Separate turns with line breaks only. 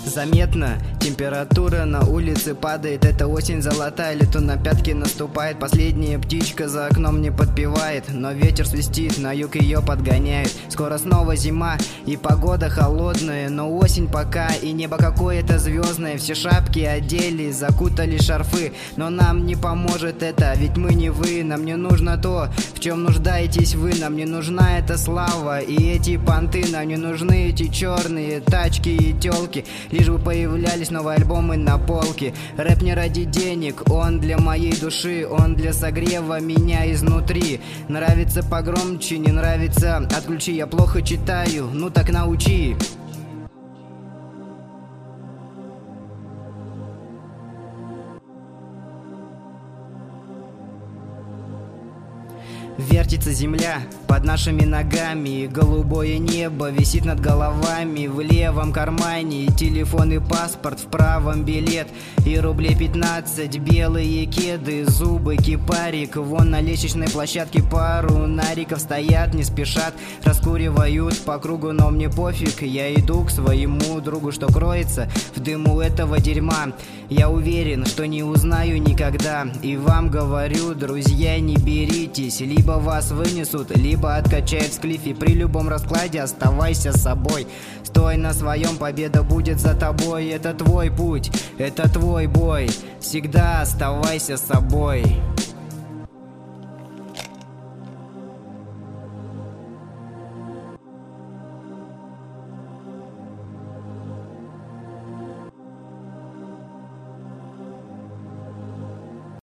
Заметно, температура на улице падает. Это осень золотая, лето на пятки наступает. Последняя птичка за окном не подпевает, но ветер свистит, на юг ее подгоняет. Скоро снова зима и погода холодная, но осень пока и небо какое-то звездное. Все шапки одели, закутали шарфы, но нам не поможет это, ведь мы не вы. Нам не нужно то, в чем нуждаетесь вы. Нам не нужна эта слава и эти понты. Нам не нужны эти черные тачки и телки, лишь бы появлялись новые альбомы на полке. Рэп не ради денег, он для моей души, он для согрева меня изнутри. Нравится погромче, не нравится отключи. Я плохо читаю, ну так научи. Вертится земля под нашими ногами, голубое небо висит над головами. В левом кармане телефон и паспорт, в правом билет и рублей 15. Белые кеды, зубы, кипарик. Вон на лестничной площадке пару нариков стоят, не спешат, раскуривают по кругу, но мне пофиг. Я иду к своему другу, что кроется в дыму этого дерьма. Я уверен, что не узнаю никогда, и вам говорю, друзья, не беритесь. Либо вас вынесут, либо откачают в склифе. При любом раскладе оставайся собой. Стой на своем, победа будет за тобой. Это твой путь, это твой бой. Всегда оставайся собой.